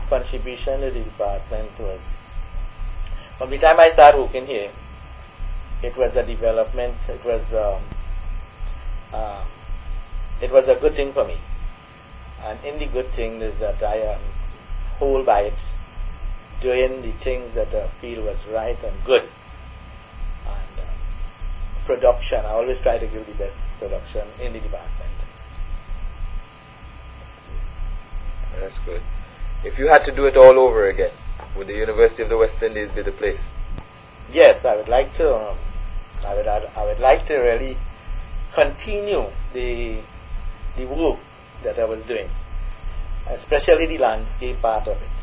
contribution to the department was, from the time I started working here, it was a development, it was a good thing for me. And in the good thing is that I am whole by it, doing the things that I feel was right and good. And production, I always try to give the best production in the department. That's good. If you had to do it all over again, would the University of the West Indies be the place? Yes, I would like to. I would like to really continue the work that I was doing, especially the landscape part of it.